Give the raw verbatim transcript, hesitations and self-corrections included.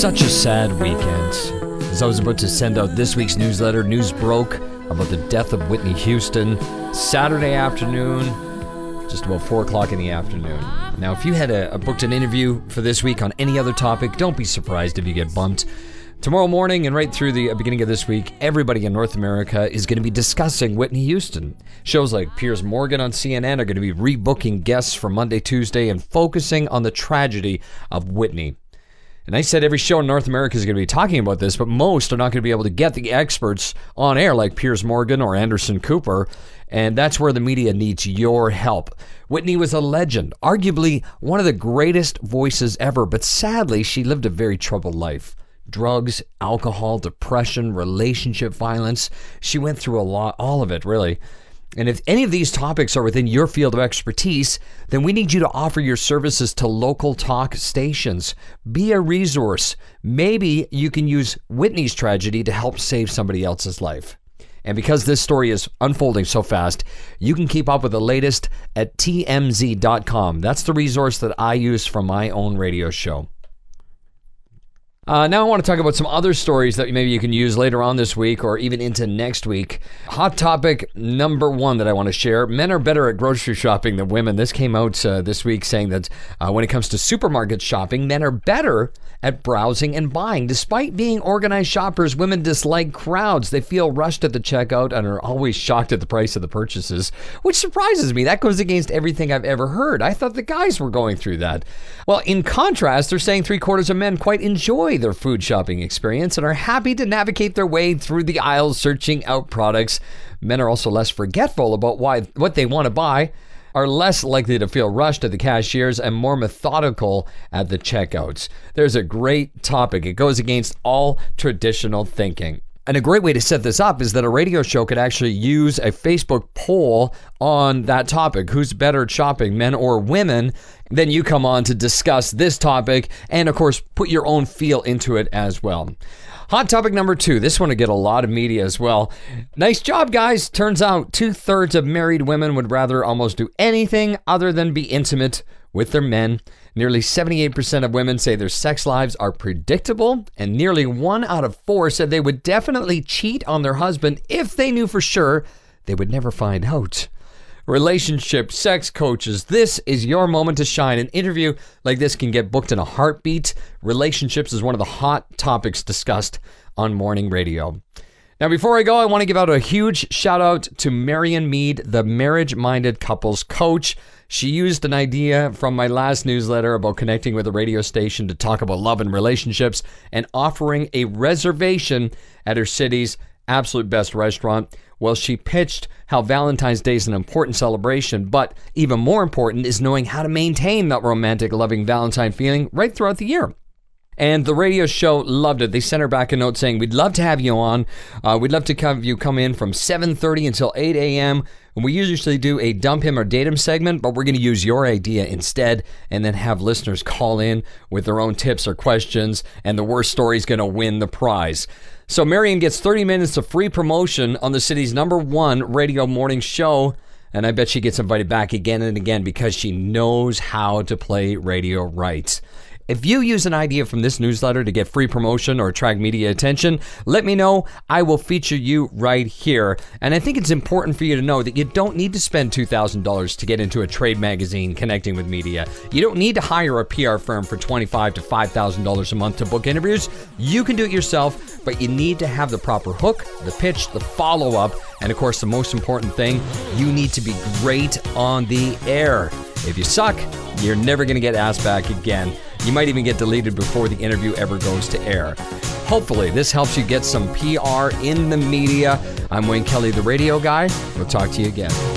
such a sad weekend. As I was about to send out this week's newsletter, news broke about the death of Whitney Houston. Saturday afternoon, just about four o'clock in the afternoon. Now, if you had a, a booked an interview for this week on any other topic, don't be surprised if you get bumped. Tomorrow morning and right through the beginning of this week, everybody in North America is going to be discussing Whitney Houston. Shows like Piers Morgan on C N N are going to be rebooking guests for Monday, Tuesday, and focusing on the tragedy of Whitney. And I said every show in North America is going to be talking about this, but most are not going to be able to get the experts on air like Piers Morgan or Anderson Cooper, and that's where the media needs your help. Whitney was a legend, arguably one of the greatest voices ever, but sadly, she lived a very troubled life. Drugs, alcohol, depression, relationship violence. She went through a lot, all of it, really. And if any of these topics are within your field of expertise, then we need you to offer your services to local talk stations. Be a resource. Maybe you can use Whitney's tragedy to help save somebody else's life. And because this story is unfolding so fast, you can keep up with the latest at T M Z dot com. That's the resource that I use for my own radio show. Uh, now I want to talk about some other stories that maybe you can use later on this week or even into next week. Hot topic number one that I want to share. Men are better at grocery shopping than women. This came out uh, this week saying that uh, when it comes to supermarket shopping, men are better at browsing and buying. Despite being organized shoppers, women dislike crowds. They feel rushed at the checkout and are always shocked at the price of the purchases, which surprises me. That goes against everything I've ever heard. I thought the guys were going through that. Well, in contrast, they're saying three quarters of men quite enjoy their food shopping experience and are happy to navigate their way through the aisles searching out products. Men are also less forgetful about why what they want to buy, are less likely to feel rushed at the cashiers, and more methodical at the checkouts. There's a great topic. It goes against all traditional thinking. And a great way to set this up is that a radio show could actually use a Facebook poll on that topic. Who's better at shopping, men or women? Then you come on to discuss this topic and, of course, put your own feel into it as well. Hot topic number two. This one will get a lot of media as well. Nice job, guys. Turns out two-thirds of married women would rather almost do anything other than be intimate with their men. Nearly seventy-eight percent of women say their sex lives are predictable, and nearly one out of four said they would definitely cheat on their husband if they knew for sure they would never find out. Relationship, sex coaches, this is your moment to shine. An interview like this can get booked in a heartbeat. Relationships is one of the hot topics discussed on morning radio. Now, before I go, I want to give out a huge shout out to Marian Mead, the marriage-minded couples coach. She used an idea from my last newsletter about connecting with a radio station to talk about love and relationships and offering a reservation at her city's absolute best restaurant. Well, she pitched how Valentine's Day is an important celebration, but even more important is knowing how to maintain that romantic, loving Valentine feeling right throughout the year. And the radio show loved it. They sent her back a note saying, we'd love to have you on. Uh, we'd love to have you come in from seven thirty until eight a.m. And we usually do a dump him or date him segment, but we're going to use your idea instead and then have listeners call in with their own tips or questions, and the worst story is going to win the prize. So Marian gets thirty minutes of free promotion on the city's number one radio morning show, and I bet she gets invited back again and again because she knows how to play radio right. If you use an idea from this newsletter to get free promotion or attract media attention, let me know. I will feature you right here. And I think it's important for you to know that you don't need to spend two thousand dollars to get into a trade magazine connecting with media. You don't need to hire a P R firm for twenty-five thousand to five thousand dollars a month to book interviews. You can do it yourself, but you need to have the proper hook, the pitch, the follow-up, and of course, the most important thing, you need to be great on the air. If you suck, you're never going to get asked back again. You might even get deleted before the interview ever goes to air. Hopefully, this helps you get some P R in the media. I'm Wayne Kelly, the radio guy. We'll talk to you again.